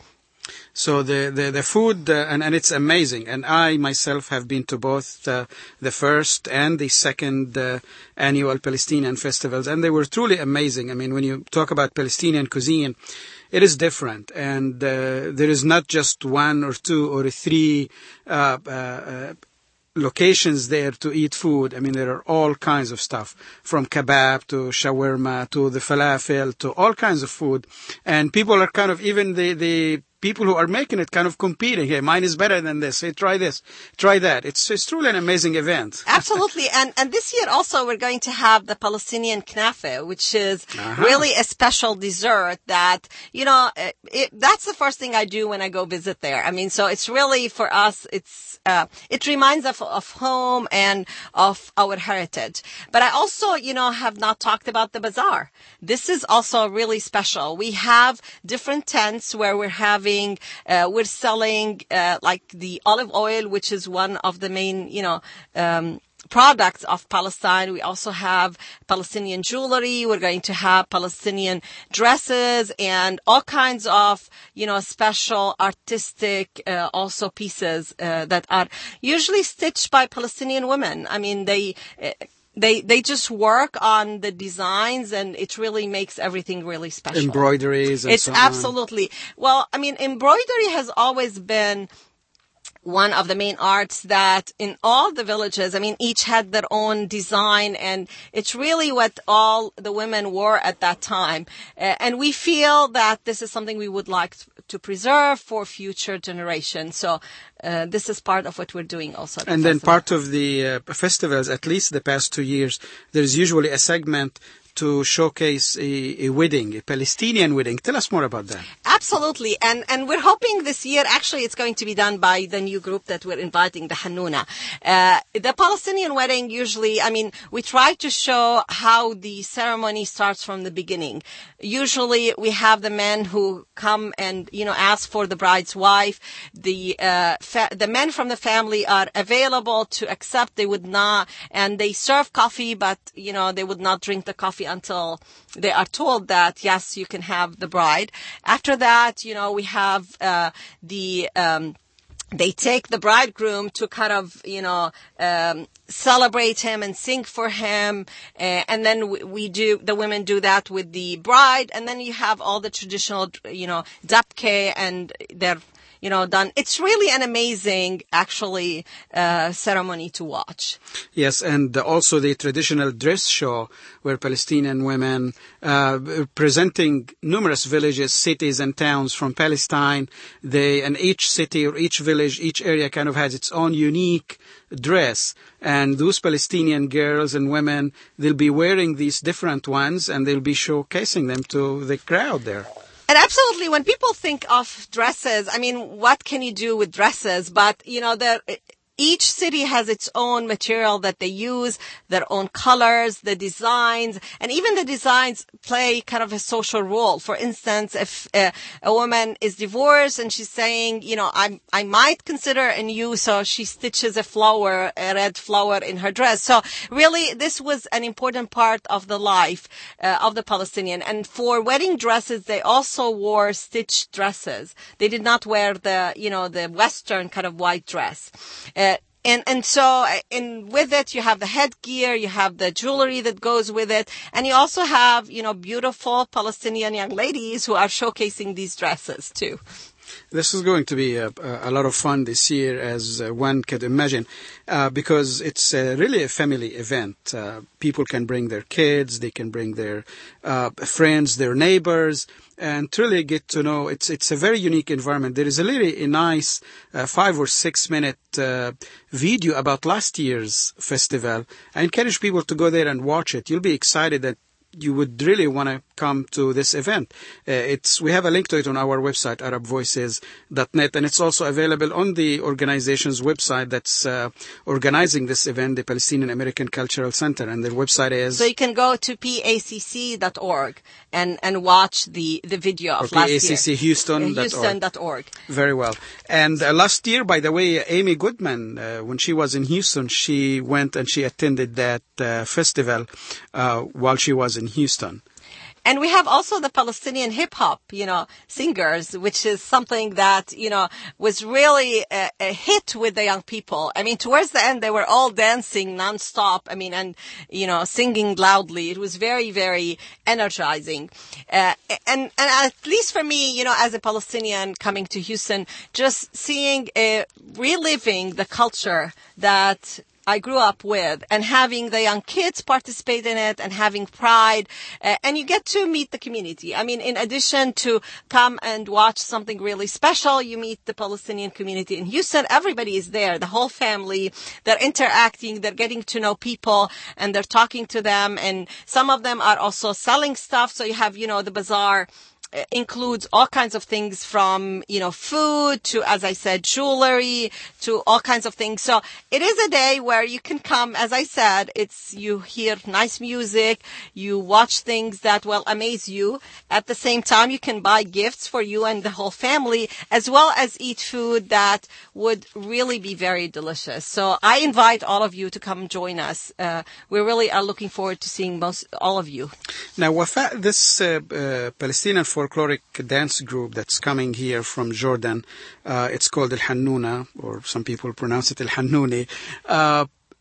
So the, the, the food, uh, and, and it's amazing. And I myself have been to both uh, the first and the second uh, annual Palestinian festivals, and they were truly amazing. I mean, when you talk about Palestinian cuisine, it is different. And uh, there is not just one or two or three uh, uh, uh, locations there to eat food. I mean, there are all kinds of stuff, from kebab to shawarma to the falafel to all kinds of food. And people are kind of, even the, the people who are making it kind of competing. Hey, mine is better than this. Hey, try this, try that. It's it's truly an amazing event. Absolutely. And and this year also we're going to have the Palestinian knafe, which is Uh-huh. really a special dessert that, you know, it, it, that's the first thing I do when I go visit there. I mean, so it's really for us, it's, uh, it reminds us of, of home and of our heritage. But I also, you know, have not talked about the bazaar. This is also really special. We have different tents where we're having Uh, we're selling uh, like the olive oil, which is one of the main, you know, um, products of Palestine. We also have Palestinian jewelry. We're going to have Palestinian dresses and all kinds of, you know, special artistic uh, also pieces uh, that are usually stitched by Palestinian women. I mean, they. Uh, they they just work on the designs, and it really makes everything really special. Embroideries and It's so on. absolutely. Well, I mean, embroidery has always been one of the main arts that in all the villages, I mean, each had their own design, and it's really what all the women wore at that time. Uh, and we feel that this is something we would like to preserve for future generations. So uh, this is part of what we're doing also. And then part of the uh, festivals, at least the past two years, there's usually a segment to showcase a, a wedding, a Palestinian wedding. Tell us more about that. Absolutely. And and we're hoping this year, actually, it's going to be done by the new group that we're inviting, the Hanouna. Uh, the Palestinian wedding, usually, I mean, we try to show how the ceremony starts from the beginning. Usually, we have the men who come and, you know, ask for the bride's wife. The uh, fa- the men from the family are available to accept. They would not, and they serve coffee, but, you know, they would not drink the coffee until they are told that, yes, you can have the bride. After that, you know, we have uh, the... Um, They take the bridegroom to kind of, you know, um, celebrate him and sing for him. Uh, and then we, we do, the women do that with the bride. And then you have all the traditional, you know, dabke, and they're, you know, done. It's really an amazing, actually, uh, ceremony to watch. Yes, and also the traditional dress show where Palestinian women uh, presenting numerous villages, cities, and towns from Palestine. They, and each city or each village, each area kind of has its own unique dress. And those Palestinian girls and women, they'll be wearing these different ones, and they'll be showcasing them to the crowd there. And absolutely, when people think of dresses, I mean, what can you do with dresses? But, you know, the, each city has its own material that they use, their own colors, the designs, and even the designs play kind of a social role. For instance, if uh, a woman is divorced and she's saying, you know, I I might consider a new, so she stitches a flower, a red flower in her dress. So really, this was an important part of the life uh, of the Palestinian. And for wedding dresses, they also wore stitched dresses. They did not wear the, you know, the Western kind of white dress. Uh, And, and so, and with it, you have the headgear, you have the jewelry that goes with it, and you also have, you know, beautiful Palestinian young ladies who are showcasing these dresses too. This is going to be a, a lot of fun this year, as uh, one could imagine, uh, because it's uh, really a family event. Uh, people can bring their kids, they can bring their uh, friends, their neighbors, and to really get to know. It's it's a very unique environment. There is a really a nice uh, five or six minute uh, video about last year's festival. I encourage people to go there and watch it. You'll be excited that you would really want to come to this event. Uh, it's we have a link to it on our website, arab voices dot net, and it's also available on the organization's website that's uh, organizing this event, the Palestinian American Cultural Center, and their website is... So you can go to P A C C dot org and, and watch the, the video of last year. P A C C Houston dot org. Houston dot org. Very well. And uh, last year, by the way, Amy Goodman, uh, when she was in Houston, she went and she attended that uh, festival uh, while she was in Houston. And we have also the Palestinian hip hop, you know, singers, which is something that, you know, was really a, a hit with the young people. I mean, towards the end, they were all dancing nonstop. I mean, and, you know, singing loudly. It was very, very energizing. Uh, and, and at least for me, you know, as a Palestinian coming to Houston, just seeing, uh, reliving the culture that I grew up with, and having the young kids participate in it and having pride, uh, and you get to meet the community. I mean, in addition to come and watch something really special, you meet the Palestinian community in Houston. Everybody is there, the whole family. They're interacting, they're getting to know people, and they're talking to them, and some of them are also selling stuff. So you have, you know, the bazaar includes all kinds of things from, you know, food to, as I said, jewelry to all kinds of things. So it is a day where you can come, as I said, it's, you hear nice music, you watch things that will amaze you. At the same time, you can buy gifts for you and the whole family, as well as eat food that would really be very delicious. So I invite all of you to come join us. Uh, we really are looking forward to seeing most, all of you. Now, Wafa, this uh, uh, Palestinian folkloric dance group that's coming here from Jordan, uh, it's called Al Hanouna, or some people pronounce it Al Hanouni. Uh,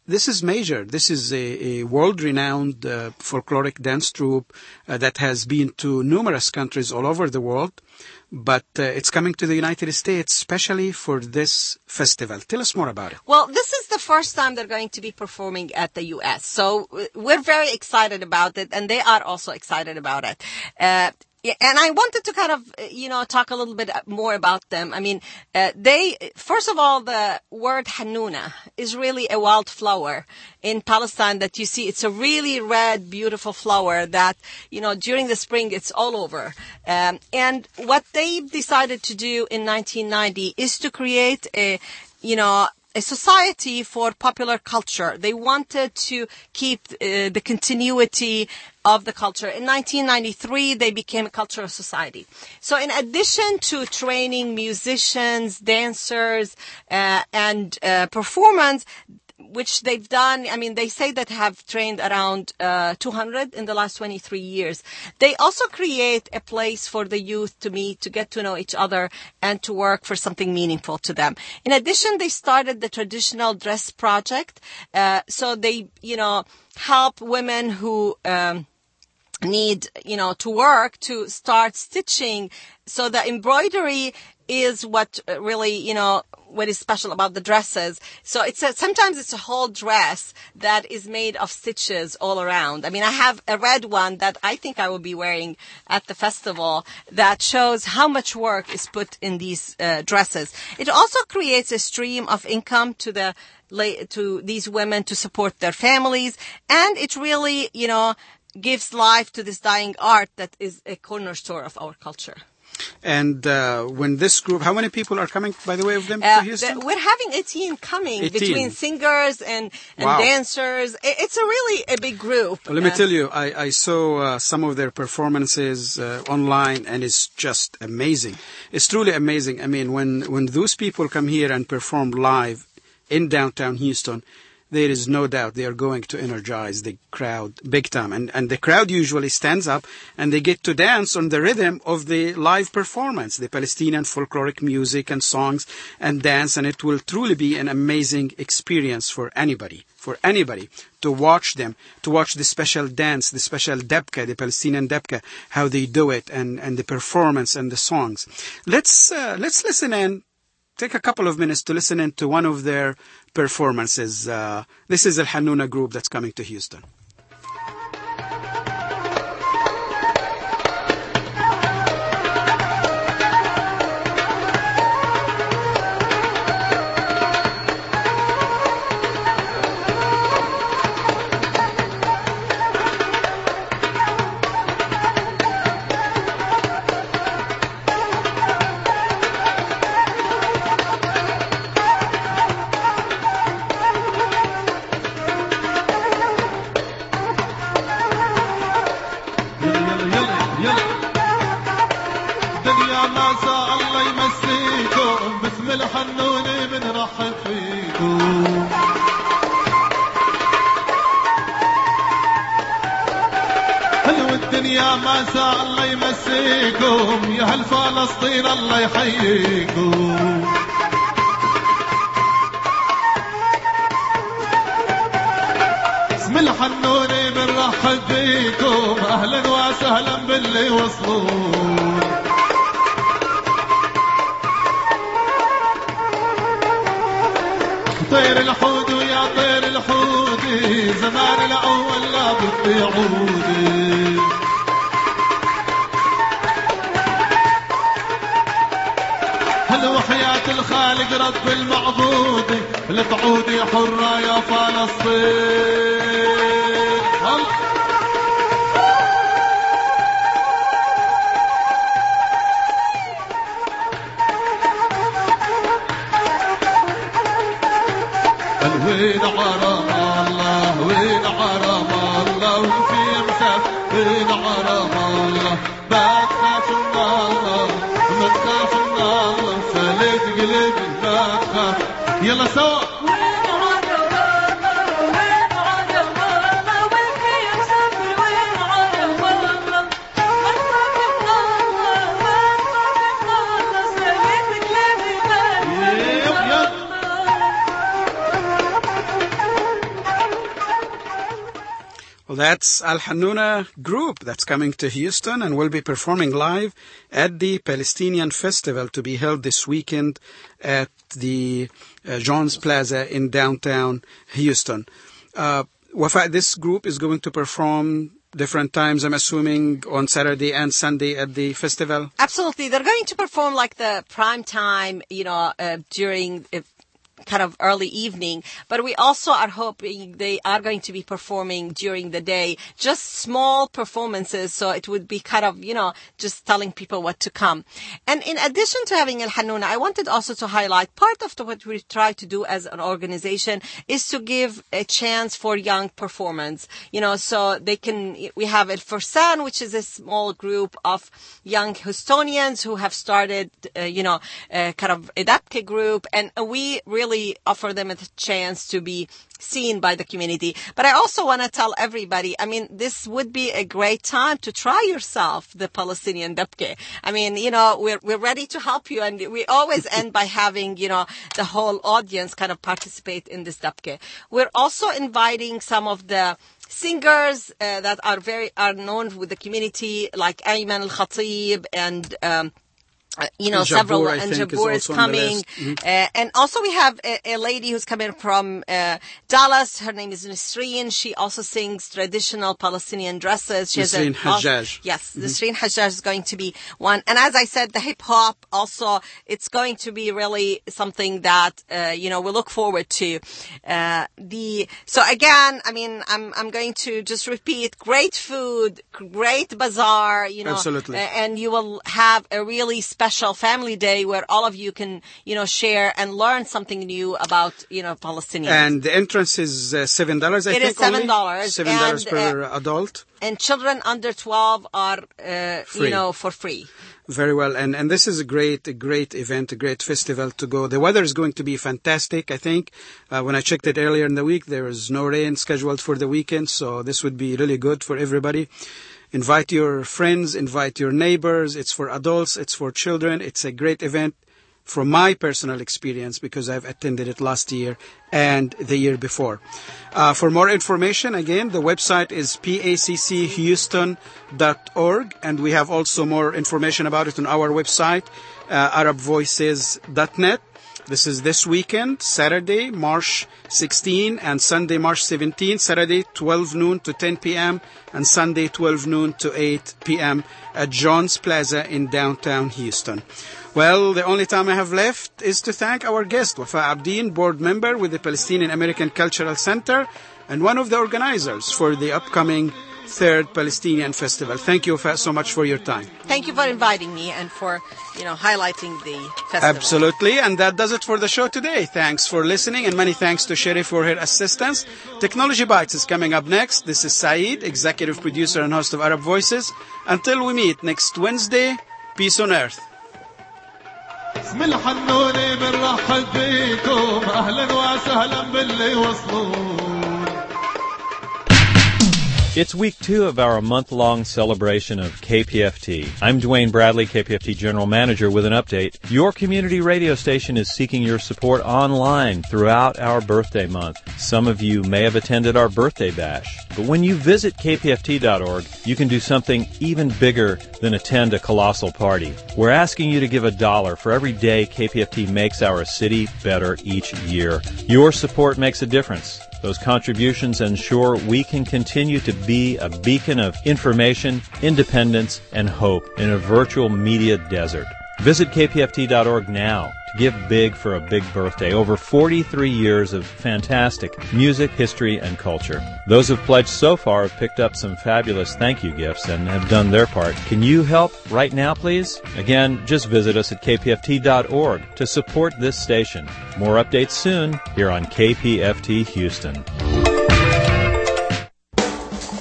this is major. This is a, a world-renowned uh, folkloric dance troupe uh, that has been to numerous countries all over the world, but uh, it's coming to the United States especially for this festival. Tell us more about it. Well, this is the first time they're going to be performing at the U S, so we're very excited about it, and they are also excited about it. Uh, And I wanted to kind of, you know, talk a little bit more about them. I mean, uh, they, first of all, the word Hanouna is really a wildflower in Palestine that you see. It's a really red, beautiful flower that, you know, during the spring, it's all over. Um, and what they decided to do in nineteen ninety is to create a, you know, a society for popular culture. They wanted to keep uh, the continuity of the culture. In nineteen ninety-three, they became a cultural society. So in addition to training musicians, dancers, uh, and uh, performance, which they've done, I mean, they say that have trained around uh, two hundred in the last twenty-three years. They also create a place for the youth to meet, to get to know each other, and to work for something meaningful to them. In addition, they started the Traditional Dress Project. Uh, so they, you know, help women who um, need, you know, to work to start stitching. So the embroidery is what really, you know, what is special about the dresses. So it's a, sometimes it's a whole dress that is made of stitches all around. I mean, I have a red one that I think I will be wearing at the festival that shows how much work is put in these uh, dresses. It also creates a stream of income to the to these women to support their families, and it really, you know, gives life to this dying art that is a cornerstone of our culture. And uh, when this group, how many people are coming, by the way, of them uh, to Houston? The, we're having eighteen coming eighteen. Between singers and, and Wow. dancers. It, it's a really a big group. Well, let me Uh, tell you, I, I saw uh, some of their performances uh, online, and it's just amazing. It's truly amazing. I mean, when, when those people come here and perform live in downtown Houston, there is no doubt they are going to energize the crowd big time. And, and the crowd usually stands up and they get to dance on the rhythm of the live performance, the Palestinian folkloric music and songs and dance. And it will truly be an amazing experience for anybody, for anybody to watch them, to watch the special dance, the special debka, the Palestinian debka, how they do it, and, and the performance and the songs. Let's, uh, let's listen in. Take a couple of minutes to listen in to one of their performances. Uh, this is Al Hanouna group that's coming to Houston. دنيا ما شاء الله يمسيكم باسم الحنوني بنرحب فيكم حلو الدنيا ما شاء الله يمسيكم يا هل فلسطين الله يحييكم باسم الحنوني بنرحب فيكم اهلا وسهلا باللي وصلون طير الحود ويا طير الحودي زمان الاول لا بدي عودي هل وحياة الخالق رب المعبود لتعودي حرة يا فلسطين الله وين عرم الله وين عرم الله وفي مساف وين عرم الله بتخاف من الله ما تخاف من الله سالت قلبي ما تخاف يلا سوا Well, that's Al Hanouna Group that's coming to Houston and will be performing live at the Palestinian Festival to be held this weekend at the uh, John's Plaza in downtown Houston. Uh, Wafa, this group is going to perform different times, I'm assuming, on Saturday and Sunday at the festival? Absolutely. They're going to perform like the prime time, you know, uh, during uh, kind of early evening, but we also are hoping they are going to be performing during the day, just small performances, so it would be kind of, you know, just telling people what to come. And in addition to having Al Hanouna, I wanted also to highlight part of the, what we try to do as an organization is to give a chance for young performance, you know, so they can, we have El Fursan, which is a small group of young Houstonians who have started, uh, you know, uh, kind of a Dabke group, and we really offer them a chance to be seen by the community. But I also want to tell everybody, I mean, this would be a great time to try yourself the Palestinian Dabke. I mean, you know, we're we're ready to help you, and we always end by having, you know, the whole audience kind of participate in this Dabke. We're also inviting some of the singers uh, that are very are known with the community, like Ayman Al-Khatib and um Uh, you know, Jabbour, several, I and think, Jabbour is, is coming. Mm-hmm. Uh, and also we have a, a lady who's coming from uh, Dallas. Her name is Nisreen. She also sings traditional Palestinian dresses. She Nisreen has a, Hajjaj. Yes, Mm-hmm. Nisreen Hajjaj is going to be one. And as I said, the hip-hop also, it's going to be really something that, uh, you know, we look forward to. Uh, the So again, I mean, I'm I'm going to just repeat, great food, great bazaar, you know. Absolutely. Uh, and you will have a really special special family day where all of you can, you know, share and learn something new about, you know, Palestinians. And the entrance is uh, seven dollars, I it think, is seven dollars. only? seven dollars and, per uh, adult. And children under twelve are, uh, you know, for free. Very well. And and this is a great, a great event, a great festival to go. The weather is going to be fantastic, I think. Uh, when I checked it earlier in the week, there is no rain scheduled for the weekend, so this would be really good for everybody. Invite your friends, invite your neighbors. It's for adults, it's for children. It's a great event from my personal experience because I've attended it last year and the year before. Uh, for more information, again, the website is P A C C Houston dot org, and we have also more information about it on our website, uh, Arab Voices dot net. This is this weekend, Saturday, March sixteenth, and Sunday, March seventeenth. Saturday, twelve noon to ten p.m., and Sunday, twelve noon to eight p.m. at John's Plaza in downtown Houston. Well, the only time I have left is to thank our guest, Wafa Abdin, board member with the Palestinian American Cultural Center and one of the organizers for the upcoming third Palestinian Festival. Thank you, Wafa, so much for your time. Thank you for inviting me and for, you know, highlighting the festival. Absolutely. And that does it for the show today. Thanks for listening, and many thanks to Sherry for her assistance. Technology Bites is coming up next. This is Saeed, executive producer and host of Arab Voices. Until we meet next Wednesday, peace on earth. اسم الحنوني بنرحب بيكم اهلا وسهلا باللي وصلوا. It's week two of our month-long celebration of K P F T. I'm Dwayne Bradley, K P F T General Manager, with an update. Your community radio station is seeking your support online throughout our birthday month. Some of you may have attended our birthday bash, but when you visit K P F T dot org, you can do something even bigger than attend a colossal party. We're asking you to give a dollar for every day K P F T makes our city better each year. Your support makes a difference. Those contributions ensure we can continue to be a beacon of information, independence, and hope in a virtual media desert. Visit K P F T dot org now to give big for a big birthday. Over forty-three years of fantastic music, history, and culture. Those who've pledged so far have picked up some fabulous thank you gifts and have done their part. Can you help right now, please? Again, just visit us at K P F T dot org to support this station. More updates soon here on K P F T Houston.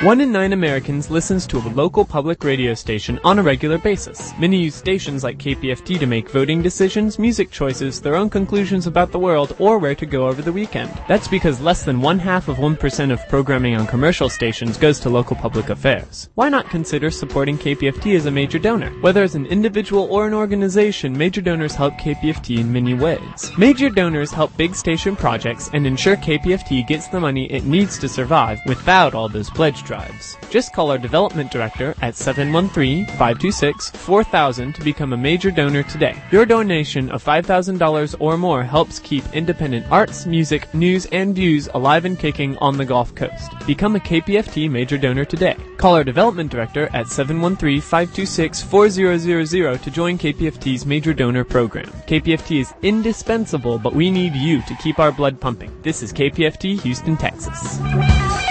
One in nine Americans listens to a local public radio station on a regular basis. Many use stations like K P F T to make voting decisions, music choices, their own conclusions about the world, or where to go over the weekend. That's because less than one half of one percent of programming on commercial stations goes to local public affairs. Why not consider supporting K P F T as a major donor? Whether as an individual or an organization, major donors help K P F T in many ways. Major donors help big station projects and ensure K P F T gets the money it needs to survive without all those pledge drives. Just call our development director at seven one three, five two six, four thousand to become a major donor today. Your donation of five thousand dollars or more helps keep independent arts, music, news, and views alive and kicking on the Gulf Coast. Become a K P F T major donor today. Call our development director at seven one three, five two six, four zero zero zero to join K P F T's major donor program. K P F T is indispensable, but we need you to keep our blood pumping. This is K P F T Houston, Texas.